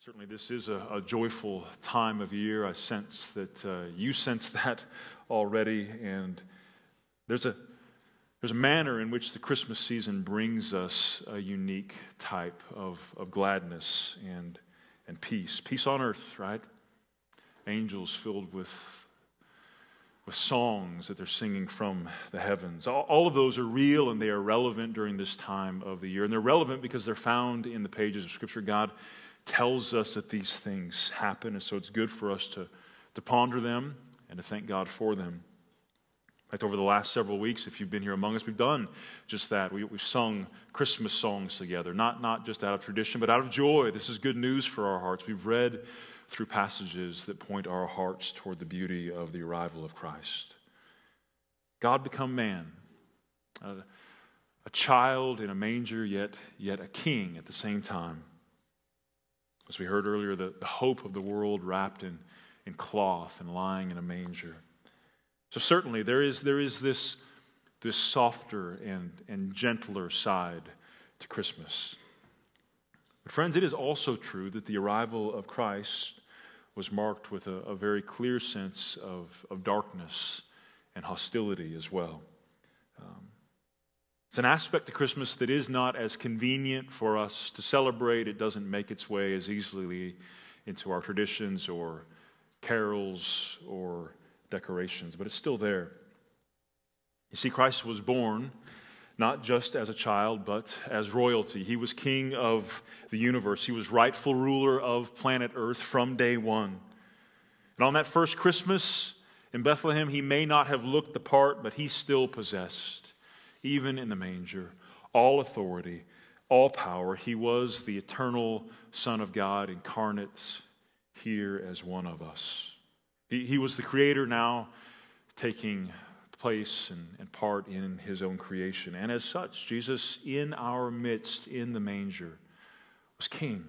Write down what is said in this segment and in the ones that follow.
Certainly this is a joyful time of year. I sense that you sense that already, and there's a manner in which the Christmas season brings us a unique type of gladness and peace. Peace on earth, right? Angels filled with songs that they're singing from the heavens. All of those are real and they are relevant during this time of the year. And they're relevant because they're found in the pages of Scripture. God tells us that these things happen, and so it's good for us to ponder them and to thank God for them. In fact, over the last several weeks, if you've been here among us, we've done just that. We've sung Christmas songs together, not just out of tradition, but out of joy. This is good news for our hearts. We've read through passages that point our hearts toward the beauty of the arrival of Christ. God become man, a child in a manger, yet a king at the same time. As we heard earlier, the hope of the world wrapped in cloth and lying in a manger. So certainly there is this softer and gentler side to Christmas. But friends, it is also true that the arrival of Christ was marked with a very clear sense of darkness and hostility as well. It's an aspect to Christmas that is not as convenient for us to celebrate. It doesn't make its way as easily into our traditions or carols or decorations, but it's still there. You see, Christ was born not just as a child, but as royalty. He was king of the universe. He was rightful ruler of planet Earth from day one. And on that first Christmas in Bethlehem, he may not have looked the part, but he still possessed, even in the manger, all authority, all power. He was the eternal Son of God incarnate here as one of us. He was the Creator now taking place and part in his own creation. And as such, Jesus in our midst, in the manger, was king.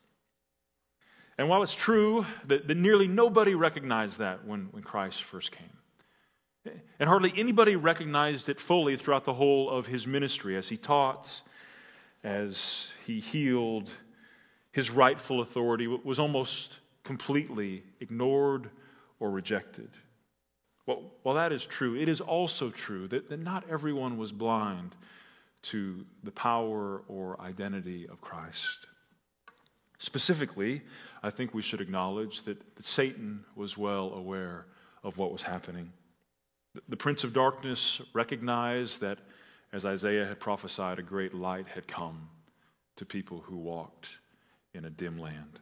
And while it's true that nearly nobody recognized that when Christ first came, and hardly anybody recognized it fully throughout the whole of his ministry, as he taught, as he healed, his rightful authority was almost completely ignored or rejected. Well, while that is true, it is also true that not everyone was blind to the power or identity of Christ. Specifically, I think we should acknowledge that Satan was well aware of what was happening. The prince of darkness recognized that, as Isaiah had prophesied, a great light had come to people who walked in a dim land.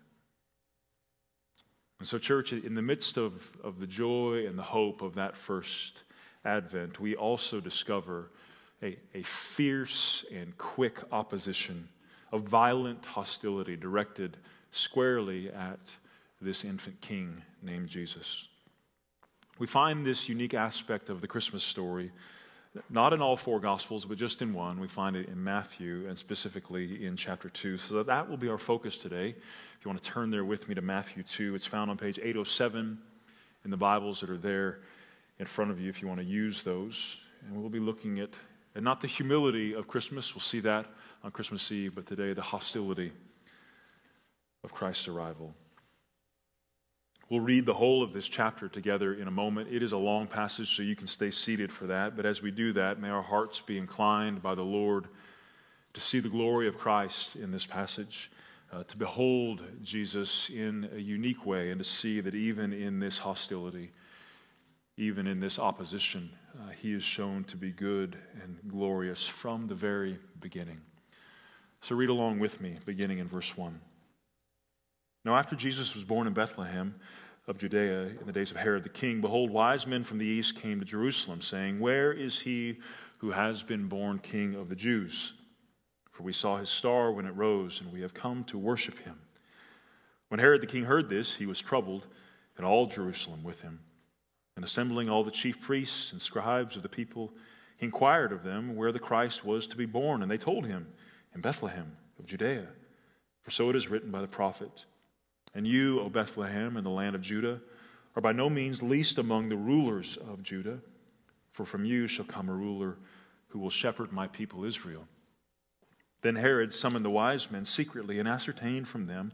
And so, church, in the midst of the joy and the hope of that first Advent, we also discover a fierce and quick opposition, a violent hostility directed squarely at this infant king named Jesus. We find this unique aspect of the Christmas story not in all four Gospels, but just in one. We find it in Matthew, and specifically in chapter 2. So that will be our focus today. If you want to turn there with me to Matthew 2, it's found on page 807 in the Bibles that are there in front of you if you want to use those. And we'll be looking at not the humility of Christmas, we'll see that on Christmas Eve, but today the hostility of Christ's arrival. We'll read the whole of this chapter together in a moment. It is a long passage, so you can stay seated for that. But as we do that, may our hearts be inclined by the Lord to see the glory of Christ in this passage, to behold Jesus in a unique way, and to see that even in this hostility, even in this opposition, he is shown to be good and glorious from the very beginning. So read along with me, beginning in verse 1. Now after Jesus was born in Bethlehem of Judea in the days of Herod the king, behold, wise men from the east came to Jerusalem, saying, "Where is he who has been born King of the Jews? For we saw his star when it rose, and we have come to worship him." When Herod the king heard this, he was troubled, and all Jerusalem with him. And assembling all the chief priests and scribes of the people, he inquired of them where the Christ was to be born. And they told him, "In Bethlehem of Judea. For so it is written by the prophet, and you, O Bethlehem, in the land of Judah, are by no means least among the rulers of Judah, for from you shall come a ruler who will shepherd my people Israel." Then Herod summoned the wise men secretly and ascertained from them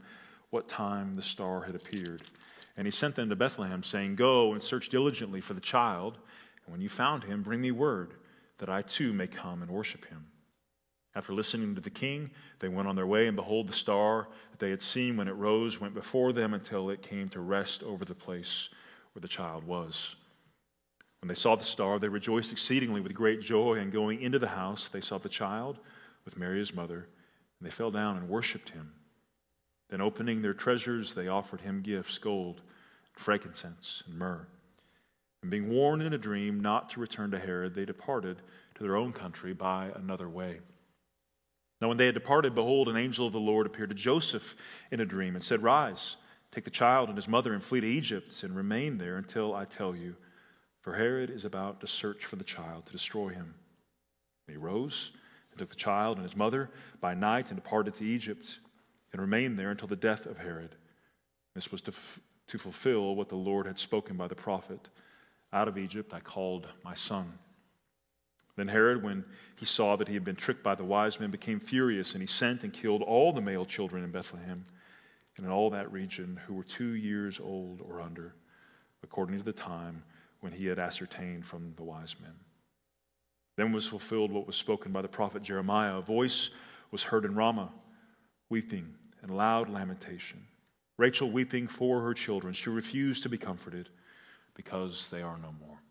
what time the star had appeared. And he sent them to Bethlehem, saying, "Go and search diligently for the child, and when you found him, bring me word, that I too may come and worship him." After listening to the king, they went on their way, and behold, the star that they had seen when it rose went before them until it came to rest over the place where the child was. When they saw the star, they rejoiced exceedingly with great joy, and going into the house, they saw the child with Mary his mother, and they fell down and worshipped him. Then opening their treasures, they offered him gifts, gold, frankincense, and myrrh. And being warned in a dream not to return to Herod, they departed to their own country by another way. Now when they had departed, behold, an angel of the Lord appeared to Joseph in a dream and said, "Rise, take the child and his mother and flee to Egypt and remain there until I tell you, for Herod is about to search for the child to destroy him." And he rose and took the child and his mother by night and departed to Egypt and remained there until the death of Herod. This was to fulfill what the Lord had spoken by the prophet, "Out of Egypt I called my son." Then Herod, when he saw that he had been tricked by the wise men, became furious, and he sent and killed all the male children in Bethlehem and in all that region who were 2 years old or under, according to the time when he had ascertained from the wise men. Then was fulfilled what was spoken by the prophet Jeremiah. A voice was heard in Ramah, weeping and loud lamentation. Rachel weeping for her children. She refused to be comforted because they are no more.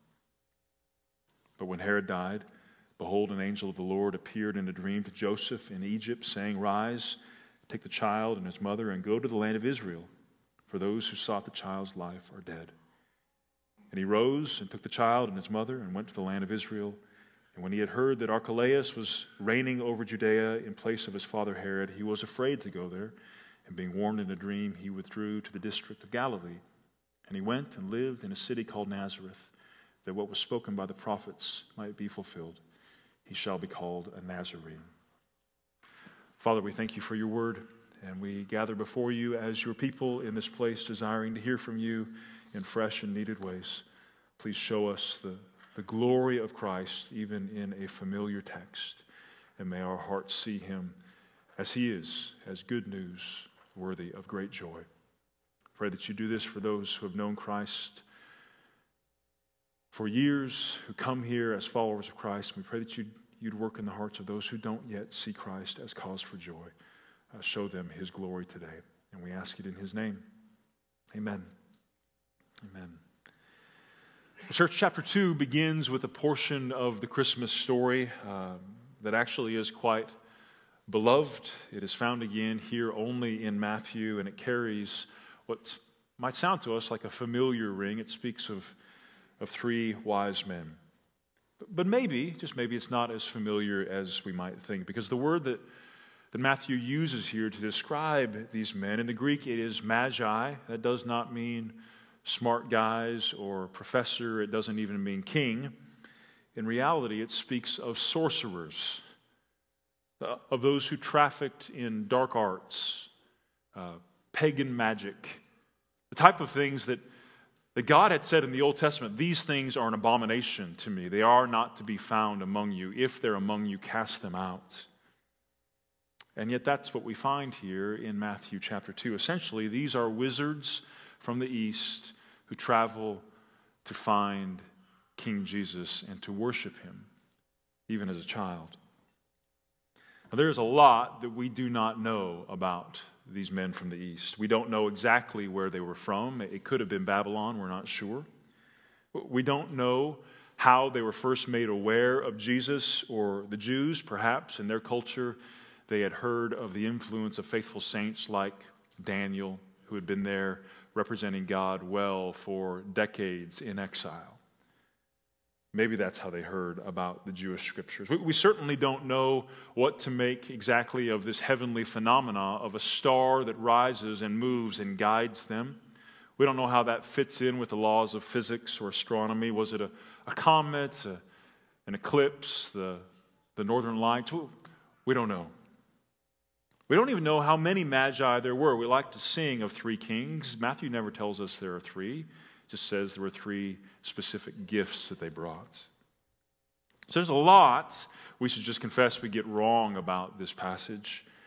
But when Herod died, behold, an angel of the Lord appeared in a dream to Joseph in Egypt, saying, "Rise, take the child and his mother, and go to the land of Israel, for those who sought the child's life are dead." And he rose and took the child and his mother and went to the land of Israel. And when he had heard that Archelaus was reigning over Judea in place of his father Herod, he was afraid to go there. And being warned in a dream, he withdrew to the district of Galilee. And he went and lived in a city called Nazareth, that what was spoken by the prophets might be fulfilled. He shall be called a Nazarene. Father, we thank you for your word, and we gather before you as your people in this place, desiring to hear from you in fresh and needed ways. Please show us the glory of Christ, even in a familiar text, and may our hearts see him as he is, as good news, worthy of great joy. Pray that you do this for those who have known Christ for years, who come here as followers of Christ. We pray that you'd work in the hearts of those who don't yet see Christ as cause for joy. Show them his glory today. And we ask it in his name. Amen. Amen. Church, chapter 2 begins with a portion of the Christmas story that actually is quite beloved. It is found again here only in Matthew, and it carries what might sound to us like a familiar ring. It speaks of 3 wise men. But maybe, just maybe, it's not as familiar as we might think, because the word that Matthew uses here to describe these men, in the Greek it is magi. That does not mean smart guys or professor. It doesn't even mean king. In reality, it speaks of sorcerers, of those who trafficked in dark arts, pagan magic, the type of things that God had said in the Old Testament, "These things are an abomination to me. They are not to be found among you. If they're among you, cast them out." And yet that's what we find here in Matthew chapter 2. Essentially, these are wizards from the East who travel to find King Jesus and to worship him, even as a child. Now, there is a lot that we do not know about these men from the East. We don't know exactly where they were from. It could have been Babylon, we're not sure. We don't know how they were first made aware of Jesus or the Jews. Perhaps in their culture they had heard of the influence of faithful saints like Daniel, who had been there representing God well for decades in exile. Maybe that's how they heard about the Jewish scriptures. We certainly don't know what to make exactly of this heavenly phenomena of a star that rises and moves and guides them. We don't know how that fits in with the laws of physics or astronomy. Was it a comet, an eclipse, the northern lights? We don't know. We don't even know how many magi there were. We like to sing of 3 kings. Matthew never tells us there are 3. Just says there were 3 specific gifts that they brought. So there's a lot we should just confess we get wrong about this passage.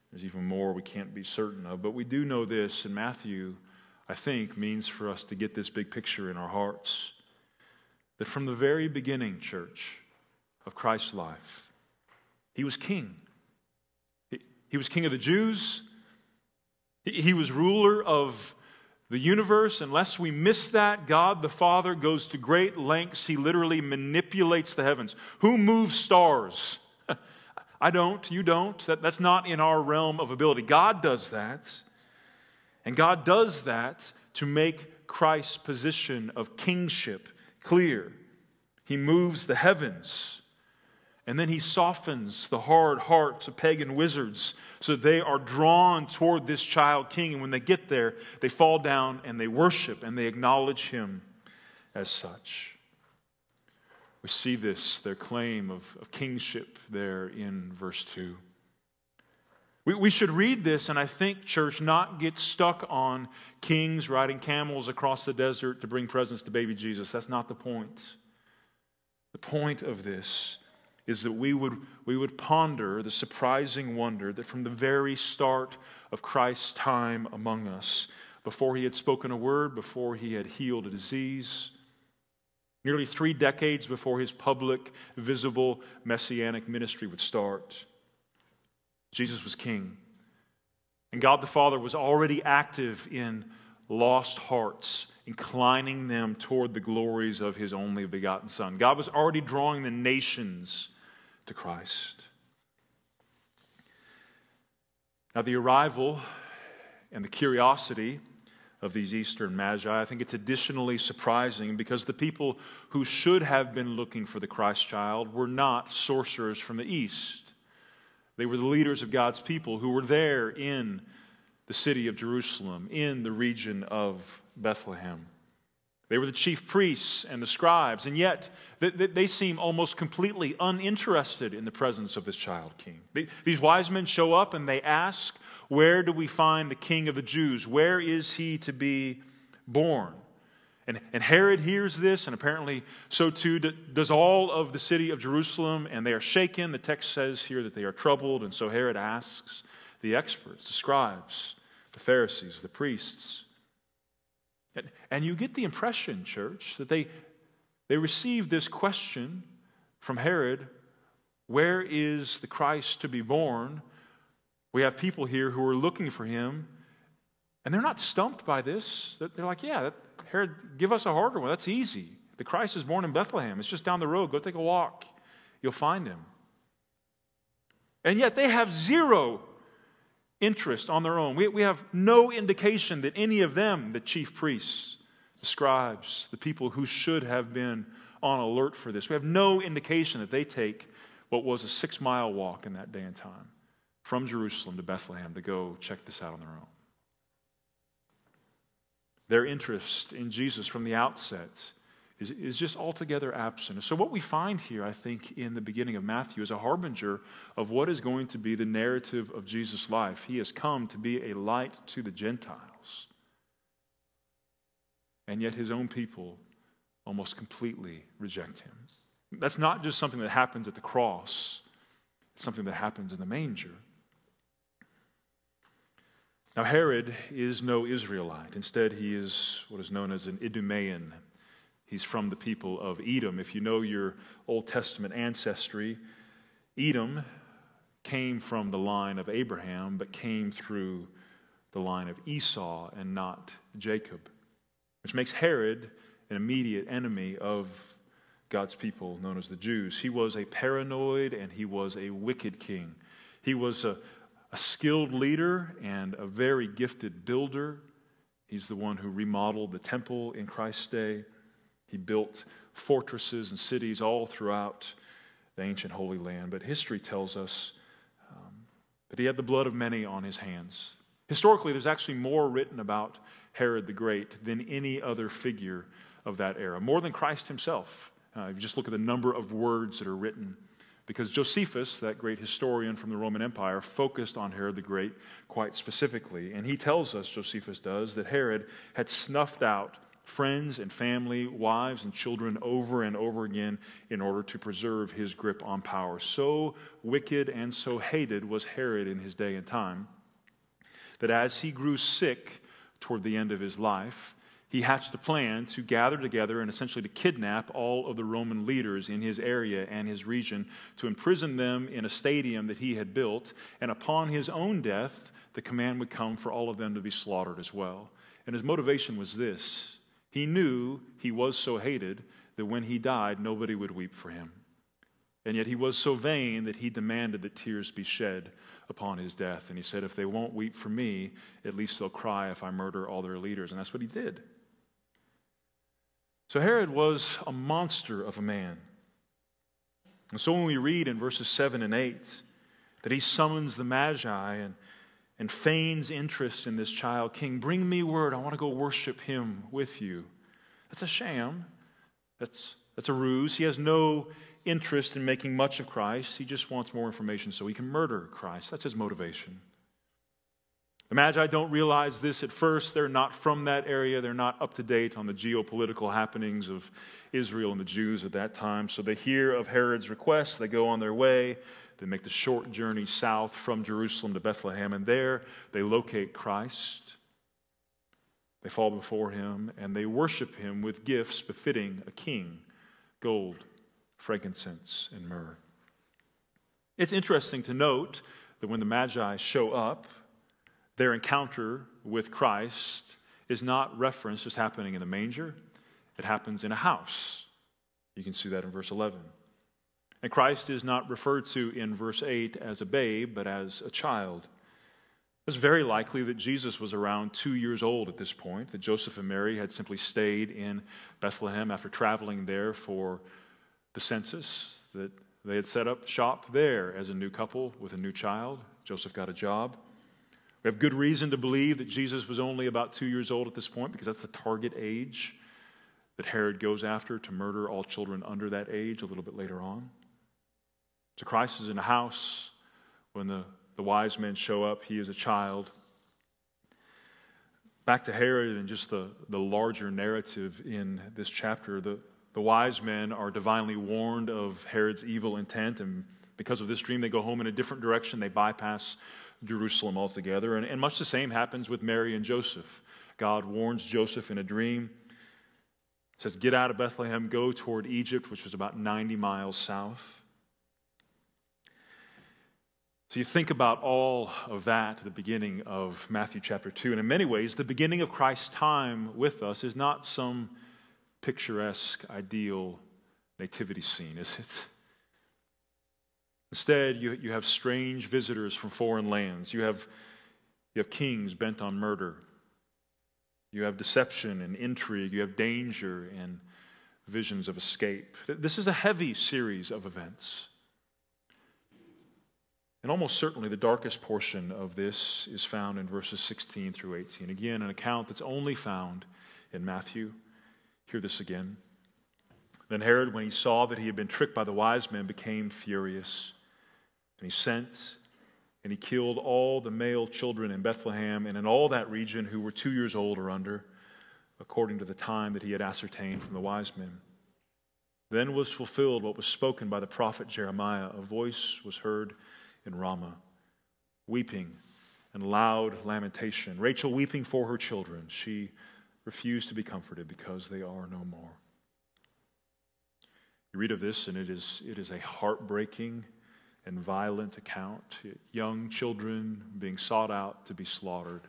There's even more we can't be certain of. But we do know this, and Matthew, I think, means for us to get this big picture in our hearts. That from the very beginning, church, of Christ's life, he was king. He was king of the Jews. He was ruler of the universe. Unless we miss that, God the Father goes to great lengths. He literally manipulates the heavens. Who moves stars? I don't. You don't. That's not in our realm of ability. God does that. And God does that to make Christ's position of kingship clear. He moves the heavens. And then he softens the hard hearts of pagan wizards so they are drawn toward this child king. And when they get there, they fall down and they worship and they acknowledge him as such. We see this, their claim of kingship there in verse 2. We should read this and I think, church, not get stuck on kings riding camels across the desert to bring presents to baby Jesus. That's not the point. The point of this is that we would ponder the surprising wonder that from the very start of Christ's time among us, before he had spoken a word, before he had healed a disease, nearly 3 decades before his public, visible, messianic ministry would start, Jesus was king. And God the Father was already active in lost hearts, inclining them toward the glories of his only begotten Son. God was already drawing the nations to Christ. Now, the arrival and the curiosity of these Eastern Magi, I think it's additionally surprising because the people who should have been looking for the Christ child were not sorcerers from the East. They were the leaders of God's people who were there in the city of Jerusalem, in the region of Bethlehem. They were the chief priests and the scribes, and yet they seem almost completely uninterested in the presence of this child king. These wise men show up and they ask, where do we find the king of the Jews? Where is he to be born? And Herod hears this, and apparently so too does all of the city of Jerusalem, and they are shaken. The text says here that they are troubled, and so Herod asks the experts, the scribes, the Pharisees, the priests. And you get the impression, church, that they received this question from Herod, where is the Christ to be born? We have people here who are looking for him, and they're not stumped by this. They're like, yeah, Herod, give us a harder one. That's easy. The Christ is born in Bethlehem. It's just down the road. Go take a walk. You'll find him. And yet they have zero interest on their own. We have no indication that any of them, the chief priests, the scribes, the people who should have been on alert for this, we have no indication that they take what was a 6-mile walk in that day and time from Jerusalem to Bethlehem to go check this out on their own. Their interest in Jesus from the outset is just altogether absent. So what we find here, I think, in the beginning of Matthew is a harbinger of what is going to be the narrative of Jesus' life. He has come to be a light to the Gentiles. And yet his own people almost completely reject him. That's not just something that happens at the cross. It's something that happens in the manger. Now Herod is no Israelite. Instead, he is what is known as an Idumean. He's from the people of Edom. If you know your Old Testament ancestry, Edom came from the line of Abraham, but came through the line of Esau and not Jacob, which makes Herod an immediate enemy of God's people known as the Jews. He was a paranoid and he was a wicked king. He was a skilled leader and a very gifted builder. He's the one who remodeled the temple in Christ's day. He built fortresses and cities all throughout the ancient Holy Land. But history tells us that he had the blood of many on his hands. Historically, there's actually more written about Herod the Great than any other figure of that era, more than Christ himself. If you just look at the number of words that are written, because Josephus, that great historian from the Roman Empire, focused on Herod the Great quite specifically. And he tells us, Josephus does, that Herod had snuffed out friends and family, wives and children over and over again in order to preserve his grip on power. So wicked and so hated was Herod in his day and time that as he grew sick toward the end of his life, he hatched a plan to gather together and essentially to kidnap all of the Roman leaders in his area and his region, to imprison them in a stadium that he had built, and upon his own death, the command would come for all of them to be slaughtered as well. And his motivation was this: he knew he was so hated that when he died, nobody would weep for him. And yet he was so vain that he demanded that tears be shed upon his death. And he said, if they won't weep for me, at least they'll cry if I murder all their leaders. And that's what he did. So Herod was a monster of a man. And so when we read in verses 7 and 8 that he summons the Magi and feigns interest in this child king, bring me word, I want to go worship him with you. That's a sham. That's a ruse. He has no interest in making much of Christ. He just wants more information so he can murder Christ. That's his motivation. The Magi don't realize this at first. They're not from that area. They're not up to date on the geopolitical happenings of Israel and the Jews at that time. So they hear of Herod's request. They go on their way. They make the short journey south from Jerusalem to Bethlehem. And there they locate Christ. They fall before him and they worship him with gifts befitting a king: gold, frankincense, and myrrh. It's interesting to note that when the Magi show up, their encounter with Christ is not referenced as happening in the manger. It happens in a house. You can see that in verse 11. And Christ is not referred to in verse 8 as a babe, but as a child. It's very likely that Jesus was around 2 years old at this point, that Joseph and Mary had simply stayed in Bethlehem after traveling there for the census, that they had set up shop there as a new couple with a new child. Joseph got a job. We have good reason to believe that Jesus was only about 2 years old at this point, because that's the target age that Herod goes after to murder all children under that age a little bit later on. So Christ is in a house. When the wise men show up, he is a child. Back to Herod and just the larger narrative in this chapter, the wise men are divinely warned of Herod's evil intent, and because of this dream, they go home in a different direction. They bypass Jerusalem altogether. And much the same happens with Mary and Joseph. God warns Joseph in a dream. He says, get out of Bethlehem, go toward Egypt, which was about 90 miles south. So you think about all of that at the beginning of Matthew chapter 2. And in many ways, the beginning of Christ's time with us is not some picturesque, ideal nativity scene, is it? Instead, you have strange visitors from foreign lands. You have kings bent on murder. You have deception and intrigue. You have danger and visions of escape. This is a heavy series of events. And almost certainly the darkest portion of this is found in verses 16 through 18. Again, an account that's only found in Matthew. Hear this again. Then Herod, when he saw that he had been tricked by the wise men, became furious. And he sent and he killed all the male children in Bethlehem and in all that region who were 2 years old or under, according to the time that he had ascertained from the wise men. Then was fulfilled what was spoken by the prophet Jeremiah. A voice was heard in Ramah, weeping and loud lamentation. Rachel weeping for her children. She refused to be comforted because they are no more. You read of this and it is a heartbreaking and violent account. Young children being sought out to be slaughtered.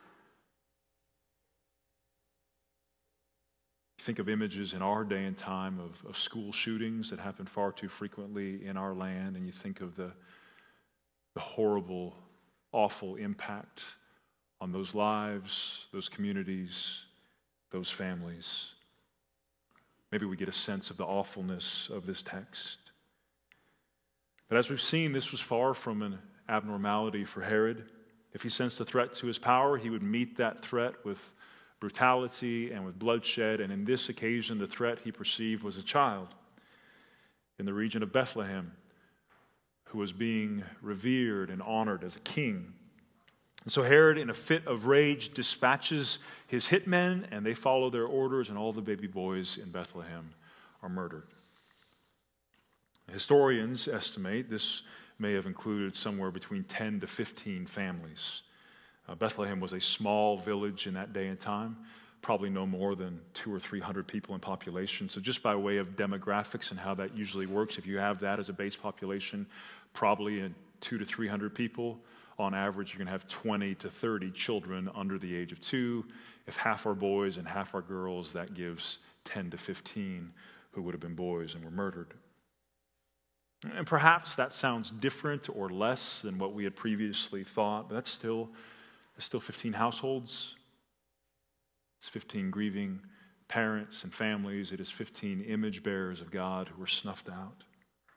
You think of images in our day and time of school shootings that happen far too frequently in our land, and you think of the horrible, awful impact on those lives, those communities, those families. Maybe we get a sense of the awfulness of this text. But as we've seen, this was far from an abnormality for Herod. If he sensed a threat to his power, he would meet that threat with brutality and with bloodshed. And in this occasion, the threat he perceived was a child in the region of Bethlehem who was being revered and honored as a king. And so Herod, in a fit of rage, dispatches his hitmen, and they follow their orders, and all the baby boys in Bethlehem are murdered. Historians estimate this may have included somewhere between 10 to 15 families. Bethlehem was a small village in that day and time, probably no more than 200 or 300 people in population. So just by way of demographics and how that usually works, if you have that as a base population, probably in 200 to 300 people, on average you're going to have 20 to 30 children under the age of 2. If half are boys and half are girls, that gives 10 to 15 who would have been boys and were murdered. And perhaps that sounds different or less than what we had previously thought, but that's still 15 households. It's 15 grieving parents and families. It is 15 image bearers of God who were snuffed out.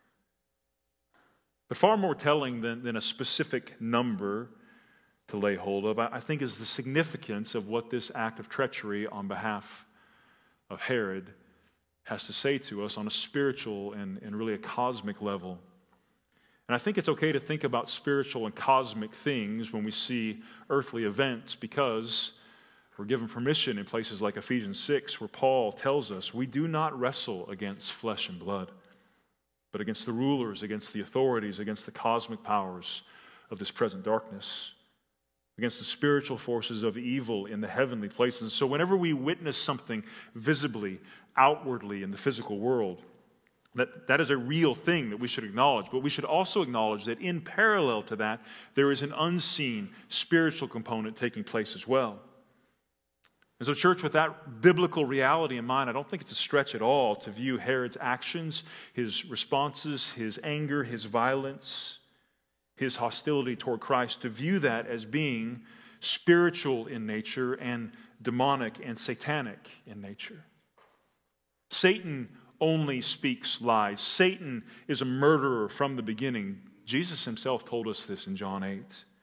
But far more telling than a specific number to lay hold of, I think, is the significance of what this act of treachery on behalf of Herod has to say to us on a spiritual and really a cosmic level. And I think it's okay to think about spiritual and cosmic things when we see earthly events, because we're given permission in places like Ephesians 6, where Paul tells us we do not wrestle against flesh and blood, but against the rulers, against the authorities, against the cosmic powers of this present darkness, against the spiritual forces of evil in the heavenly places. So whenever we witness something visibly, outwardly in the physical world, that is a real thing that we should acknowledge. But we should also acknowledge that in parallel to that, there is an unseen spiritual component taking place as well. And so, church, with that biblical reality in mind, I don't think it's a stretch at all to view Herod's actions, his responses, his anger, his violence, his hostility toward Christ, to view that as being spiritual in nature and demonic and satanic in nature. Satan only speaks lies. Satan is a murderer from the beginning. Jesus himself told us this in John 8.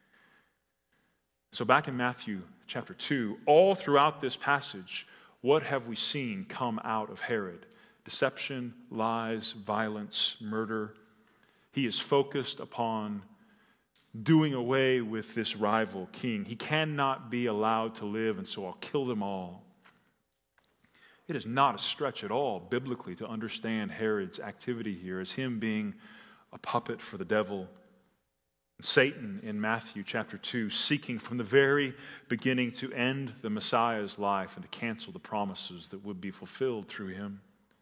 So back in Matthew chapter 2, all throughout this passage, what have we seen come out of Herod? Deception, lies, violence, murder. He is focused upon doing away with this rival king. He cannot be allowed to live, and so I'll kill them all. It is not a stretch at all, biblically, to understand Herod's activity here as him being a puppet for the devil. Satan, in Matthew chapter 2, seeking from the very beginning to end the Messiah's life and to cancel the promises that would be fulfilled through him.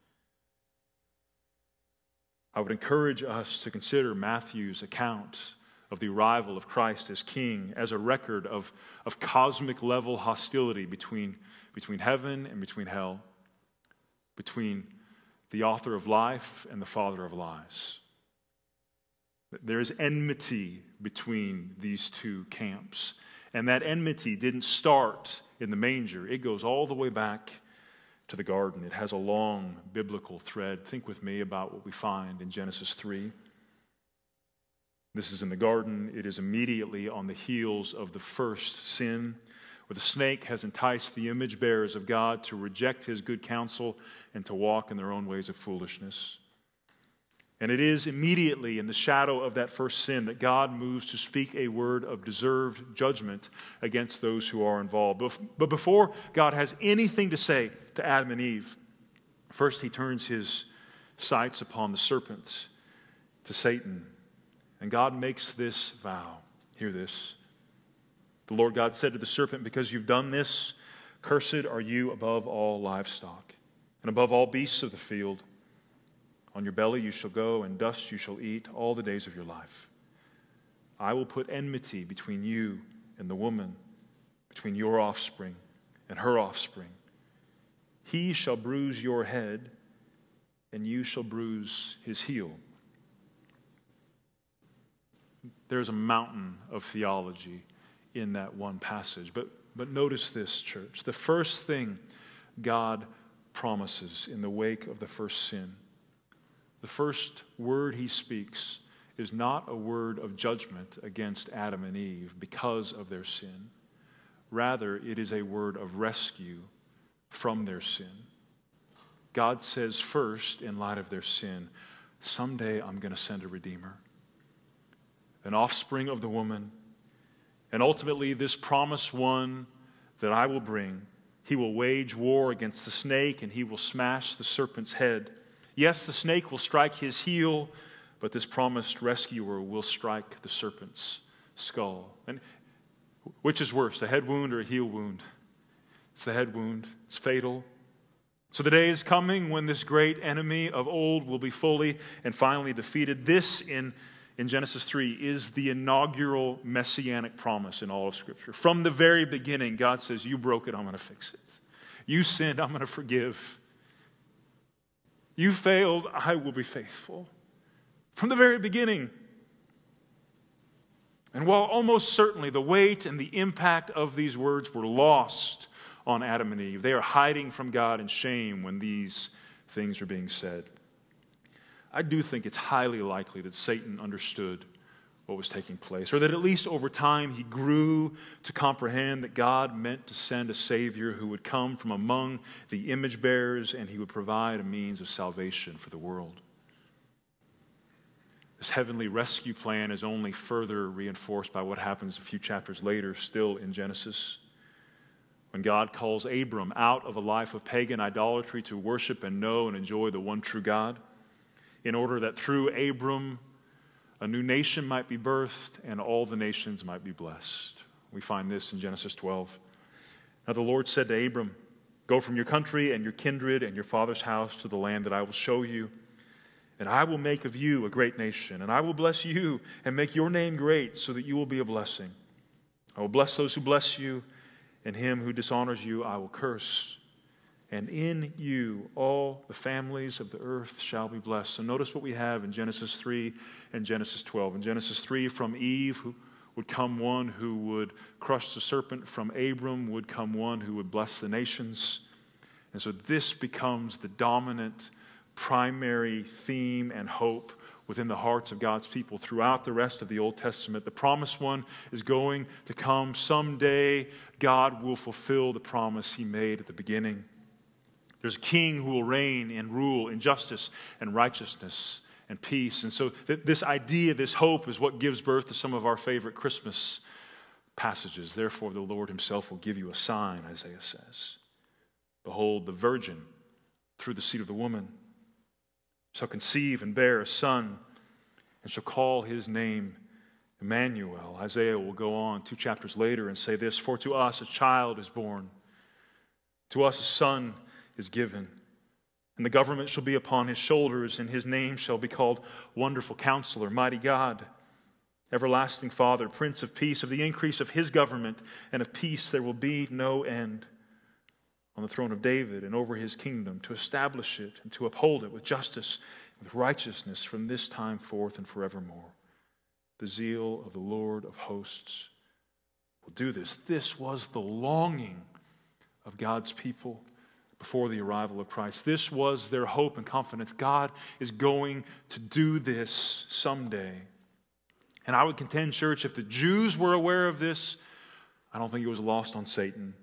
I would encourage us to consider Matthew's account of the arrival of Christ as king as a record of cosmic level hostility between heaven and between hell, between the author of life and the father of lies. There is enmity between these two camps. And that enmity didn't start in the manger. It goes all the way back to the garden. It has a long biblical thread. Think with me about what we find in Genesis 3. This is in the garden. It is immediately on the heels of the first sin, where the snake has enticed the image bearers of God to reject his good counsel and to walk in their own ways of foolishness. And it is immediately in the shadow of that first sin that God moves to speak a word of deserved judgment against those who are involved. But before God has anything to say to Adam and Eve, first he turns his sights upon the serpent, to Satan. And God makes this vow. Hear this. The Lord God said to the serpent, "Because you've done this, cursed are you above all livestock, and above all beasts of the field. On your belly you shall go, and dust you shall eat all the days of your life. I will put enmity between you and the woman, between your offspring and her offspring. He shall bruise your head, and you shall bruise his heel." There's a mountain of theology in that one passage. But notice this, church. The first thing God promises in the wake of the first sin, the first word he speaks is not a word of judgment against Adam and Eve because of their sin. Rather, it is a word of rescue from their sin. God says first, in light of their sin, someday I'm going to send a Redeemer, an offspring of the woman, And ultimately, this promised one that I will bring, he will wage war against the snake, and he will smash the serpent's head. Yes, the snake will strike his heel, but this promised rescuer will strike the serpent's skull. And which is worse, a head wound or a heel wound? It's the head wound. It's fatal. So the day is coming when this great enemy of old will be fully and finally defeated. This, in Genesis 3, is the inaugural messianic promise in all of Scripture. From the very beginning, God says, you broke it, I'm going to fix it. You sinned, I'm going to forgive. You failed, I will be faithful. From the very beginning. And while almost certainly the weight and the impact of these words were lost on Adam and Eve, they are hiding from God in shame when these things are being said. I do think it's highly likely that Satan understood what was taking place, or that at least over time he grew to comprehend that God meant to send a Savior who would come from among the image bearers and he would provide a means of salvation for the world. This heavenly rescue plan is only further reinforced by what happens a few chapters later, still in Genesis, when God calls Abram out of a life of pagan idolatry to worship and know and enjoy the one true God, in order that through Abram a new nation might be birthed and all the nations might be blessed. We find this in Genesis 12. Now the Lord said to Abram, go from your country and your kindred and your father's house to the land that I will show you. And I will make of you a great nation, and I will bless you and make your name great so that you will be a blessing. I will bless those who bless you, and him who dishonors you I will curse. And in you all the families of the earth shall be blessed. So notice what we have in Genesis 3 and Genesis 12. In Genesis 3, from Eve would come one who would crush the serpent. From Abram would come one who would bless the nations. And so this becomes the dominant primary theme and hope within the hearts of God's people throughout the rest of the Old Testament. The promised one is going to come someday. God will fulfill the promise he made at the beginning. There's a king who will reign and rule in justice and righteousness and peace. And so this idea, this hope is what gives birth to some of our favorite Christmas passages. Therefore, the Lord himself will give you a sign, Isaiah says. Behold, the virgin through the seed of the woman shall conceive and bear a son and shall call his name Emmanuel. Isaiah will go on 2 chapters later and say this, for to us a child is born, to us a son is given, and the government shall be upon his shoulders, and his name shall be called Wonderful Counselor, Mighty God, Everlasting Father, Prince of Peace. Of the increase of his government and of peace there will be no end on the throne of David and over his kingdom, to establish it and to uphold it with justice and with righteousness from this time forth and forevermore. The zeal of the Lord of hosts will do this. This was the longing of God's people before the arrival of Christ. This was their hope and confidence. God is going to do this someday. And I would contend, church, if the Jews were aware of this, I don't think it was lost on Satan.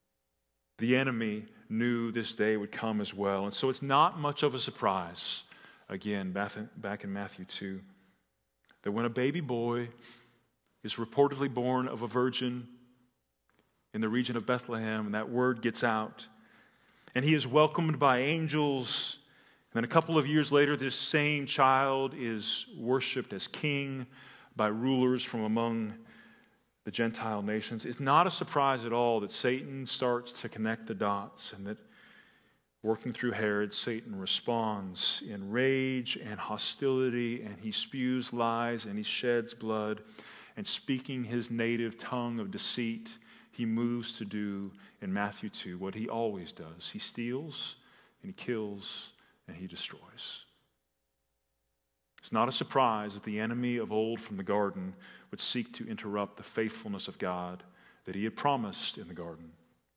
The enemy knew this day would come as well. And so it's not much of a surprise, again, back in Matthew 2, that when a baby boy is reportedly born of a virgin in the region of Bethlehem, and that word gets out, and he is welcomed by angels, and then a couple of years later, this same child is worshipped as king by rulers from among the Gentile nations. It's not a surprise at all that Satan starts to connect the dots, and that working through Herod, Satan responds in rage and hostility, and he spews lies and he sheds blood, and speaking his native tongue of deceit, he moves to do in Matthew 2 what he always does. He steals and he kills and he destroys. It's not a surprise that the enemy of old from the garden would seek to interrupt the faithfulness of God that he had promised in the garden.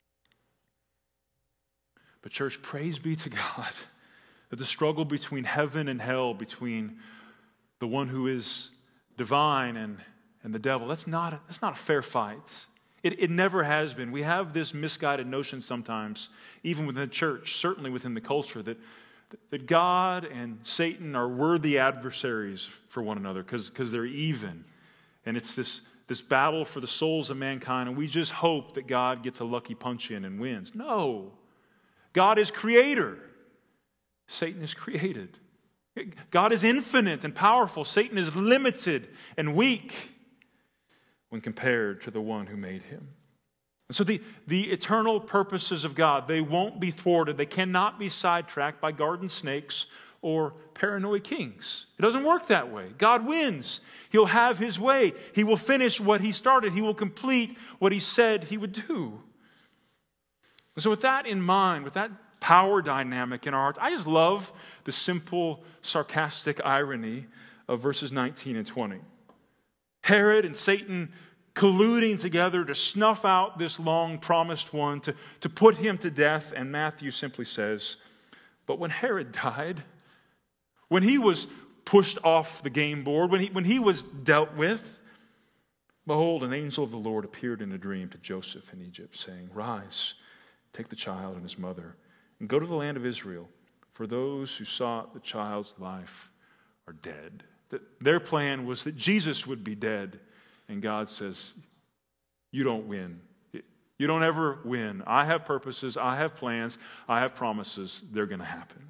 But church, praise be to God that the struggle between heaven and hell, between the one who is divine and the devil, that's not a fair fight. It never has been. We have this misguided notion sometimes, even within the church, certainly within the culture, that God and Satan are worthy adversaries for one another because they're even. And it's this this battle for the souls of mankind, and we just hope that God gets a lucky punch in and wins. No. God is creator. Satan is created. God is infinite and powerful. Satan is limited and weak when compared to the one who made him. And so the eternal purposes of God, they won't be thwarted. They cannot be sidetracked by garden snakes or paranoid kings. It doesn't work that way. God wins. He'll have his way. He will finish what he started. He will complete what he said he would do. So with that in mind, with that power dynamic in our hearts, I just love the simple, sarcastic irony of verses 19 and 20. Herod and Satan colluding together to snuff out this long promised one, to put him to death. And Matthew simply says, but when Herod died, when he was pushed off the game board, when he was dealt with, behold, an angel of the Lord appeared in a dream to Joseph in Egypt, saying, rise, take the child and his mother, and go to the land of Israel, for those who sought the child's life are dead. Their plan was that Jesus would be dead. And God says, you don't win. You don't ever win. I have purposes. I have plans. I have promises. They're going to happen.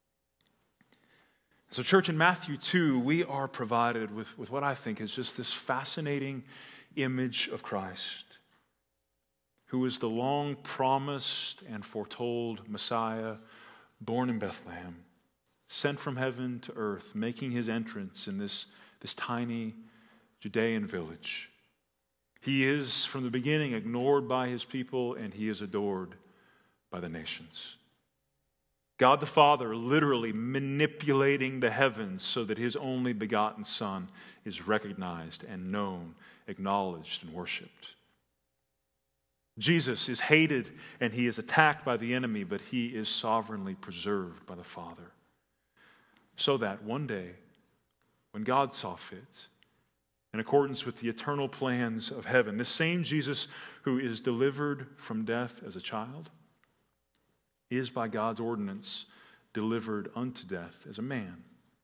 So church, in Matthew 2, we are provided with what I think is just this fascinating image of Christ, who is the long-promised and foretold Messiah, born in Bethlehem, sent from heaven to earth, making his entrance in this tiny Judean village. He is, from the beginning, ignored by his people, and he is adored by the nations. God the Father literally manipulating the heavens so that his only begotten Son is recognized and known, acknowledged, and worshiped. Jesus is hated and he is attacked by the enemy, but he is sovereignly preserved by the Father. So that one day, when God saw fit, in accordance with the eternal plans of heaven, this same Jesus who is delivered from death as a child is by God's ordinance delivered unto death as a man.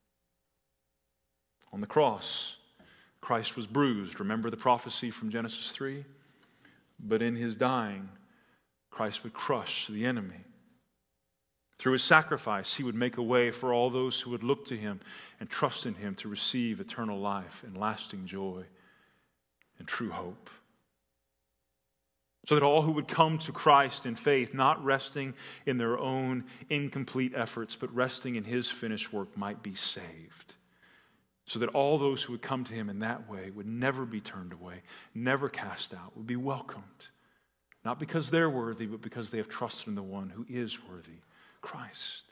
On the cross, Christ was bruised. Remember the prophecy from Genesis 3? But in his dying, Christ would crush the enemy. Through his sacrifice, he would make a way for all those who would look to him and trust in him to receive eternal life and lasting joy and true hope. So that all who would come to Christ in faith, not resting in their own incomplete efforts, but resting in his finished work, might be saved. So that all those who would come to him in that way would never be turned away, never cast out, would be welcomed. Not because they're worthy, but because they have trusted in the one who is worthy, Christ.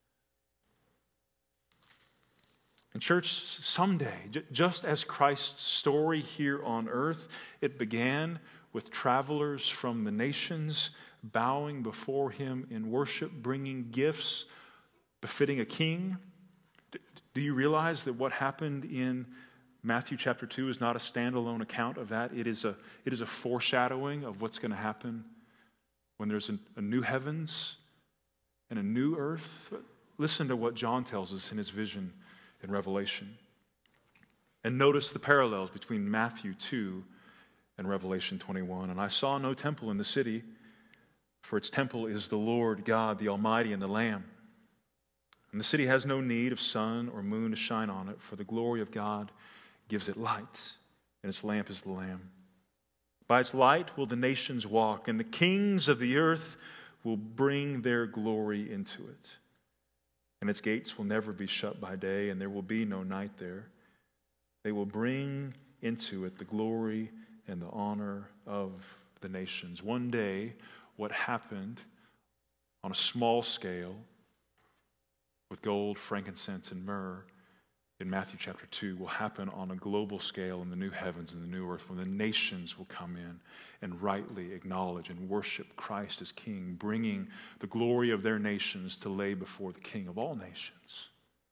And church, someday, just as Christ's story here on earth, it began with travelers from the nations bowing before him in worship, bringing gifts befitting a king. Do you realize that what happened in Matthew chapter 2 is not a standalone account of that? It is a foreshadowing of what's going to happen when there's a new heavens and a new earth. Listen to what John tells us in his vision in Revelation. And notice the parallels between Matthew 2 and Revelation 21. And I saw no temple in the city, for its temple is the Lord God, the Almighty, and the Lamb. And the city has no need of sun or moon to shine on it, for the glory of God gives it light, and its lamp is the Lamb. By its light will the nations walk, and the kings of the earth will bring their glory into it. And its gates will never be shut by day, and there will be no night there. They will bring into it the glory and the honor of the nations. One day, what happened on a small scale with gold, frankincense, and myrrh in Matthew chapter 2 will happen on a global scale in the new heavens and the new earth, when the nations will come in and rightly acknowledge and worship Christ as King, bringing the glory of their nations to lay before the King of all nations.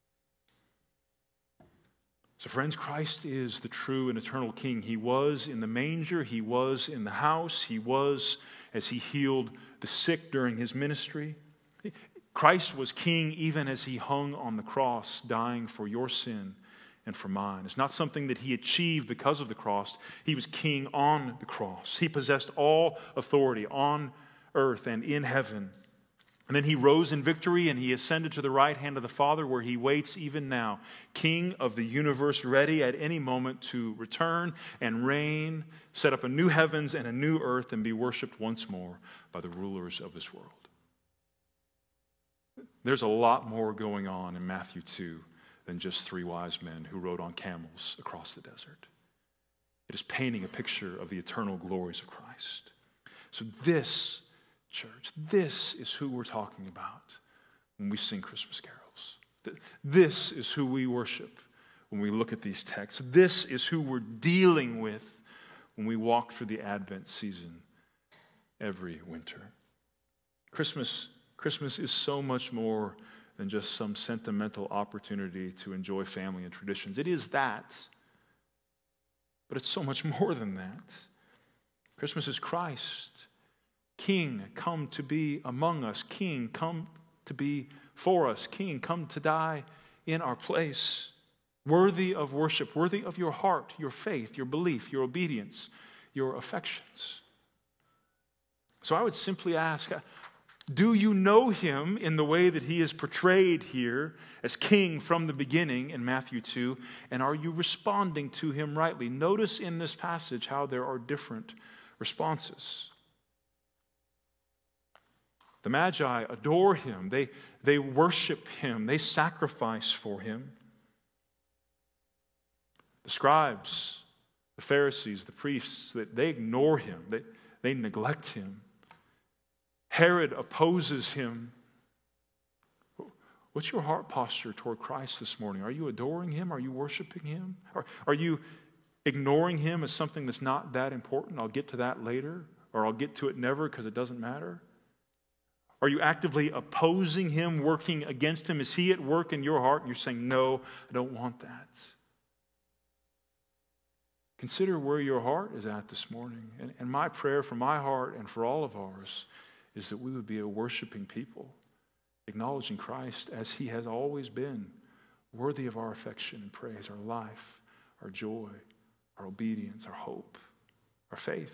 So friends, Christ is the true and eternal King. He was in the manger, he was in the house, he was as he healed the sick during his ministry. Christ was King even as he hung on the cross, dying for your sin and for mine. It's not something that he achieved because of the cross. He was king on the cross. He possessed all authority on earth and in heaven. And then he rose in victory and he ascended to the right hand of the Father, where he waits even now, King of the universe, ready at any moment to return and reign, set up a new heavens and a new earth, and be worshiped once more by the rulers of this world. There's a lot more going on in Matthew 2 than just 3 wise men who rode on camels across the desert. It is painting a picture of the eternal glories of Christ. So this, church, this is who we're talking about when we sing Christmas carols. This is who we worship when we look at these texts. This is who we're dealing with when we walk through the Advent season every winter. Christmas is so much more than just some sentimental opportunity to enjoy family and traditions. It is that, but it's so much more than that. Christmas is Christ, King, come to be among us. King, come to be for us. King, come to die in our place. Worthy of worship, worthy of your heart, your faith, your belief, your obedience, your affections. So I would simply ask, do you know him in the way that he is portrayed here as king from the beginning in Matthew 2? And are you responding to him rightly? Notice in this passage how there are different responses. The Magi adore him. They worship him. They sacrifice for him. The scribes, the Pharisees, the priests, they ignore him. They neglect him. Herod opposes him. What's your heart posture toward Christ this morning? Are you adoring him? Are you worshiping him? Are you ignoring him as something that's not that important? I'll get to that later, or I'll get to it never because it doesn't matter. Are you actively opposing him, working against him? Is he at work in your heart and you're saying, no, I don't want that? Consider where your heart is at this morning. And my prayer for my heart and for all of ours is that we would be a worshiping people, acknowledging Christ as he has always been, worthy of our affection and praise, our life, our joy, our obedience, our hope, our faith.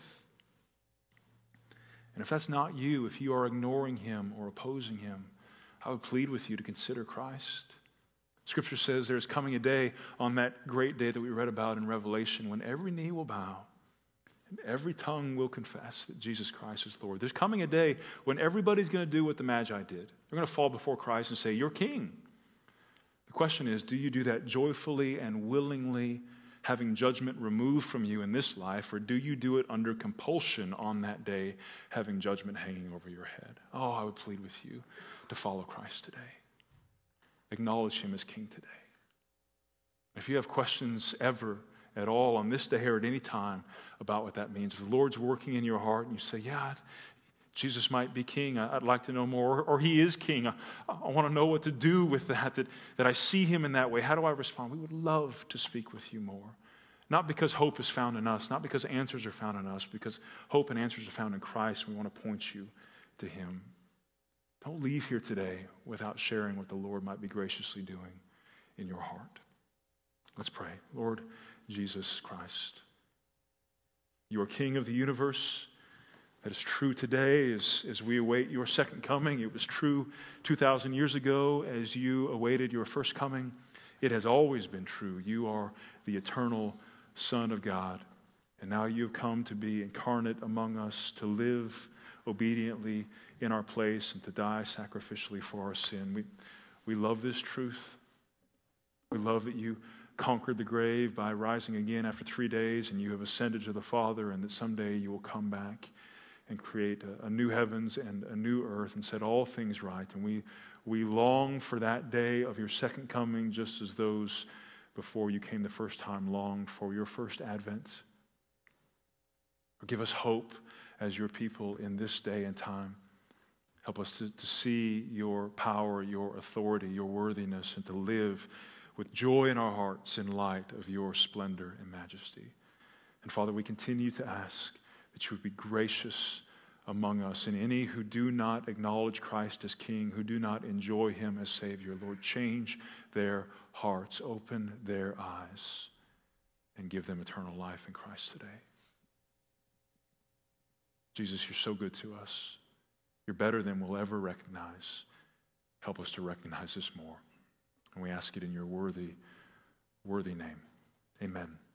And if that's not you, if you are ignoring him or opposing him, I would plead with you to consider Christ. Scripture says there's coming a day, on that great day that we read about in Revelation, when every knee will bow and every tongue will confess that Jesus Christ is Lord. There's coming a day when everybody's going to do what the Magi did. They're going to fall before Christ and say, you're king. The question is, do you do that joyfully and willingly, having judgment removed from you in this life, or do you do it under compulsion on that day, having judgment hanging over your head? Oh, I would plead with you to follow Christ today. Acknowledge him as king today. If you have questions ever at all on this day or at any time about what that means, if the Lord's working in your heart and you say, yeah, Jesus might be king, I'd like to know more, or he is king, I want to know what to do with that I see him in that way. How do I respond? We would love to speak with you more. Not because hope is found in us, not because answers are found in us, because hope and answers are found in Christ. We want to point you to him. Don't leave here today without sharing what the Lord might be graciously doing in your heart. Let's pray. Lord Jesus Christ, you are King of the universe. That is true today as we await your second coming. It was true 2,000 years ago as you awaited your first coming. It has always been true. You are the eternal Son of God. And now you have come to be incarnate among us, to live obediently in our place and to die sacrificially for our sin. We love this truth. We love that you conquered the grave by rising again after 3 days, and you have ascended to the Father, and that someday you will come back and create a new heavens and a new earth and set all things right. And we long for that day of your second coming, just as those before you came the first time longed for your first advent. Give us hope as your people in this day and time. Help us to see your power, your authority, your worthiness, and to live with joy in our hearts in light of your splendor and majesty. And Father, we continue to ask that you would be gracious among us, and any who do not acknowledge Christ as King, who do not enjoy him as Savior, Lord, change their hearts, open their eyes, and give them eternal life in Christ today. Jesus, you're so good to us. You're better than we'll ever recognize. Help us to recognize this more. And we ask it in your worthy name. Amen.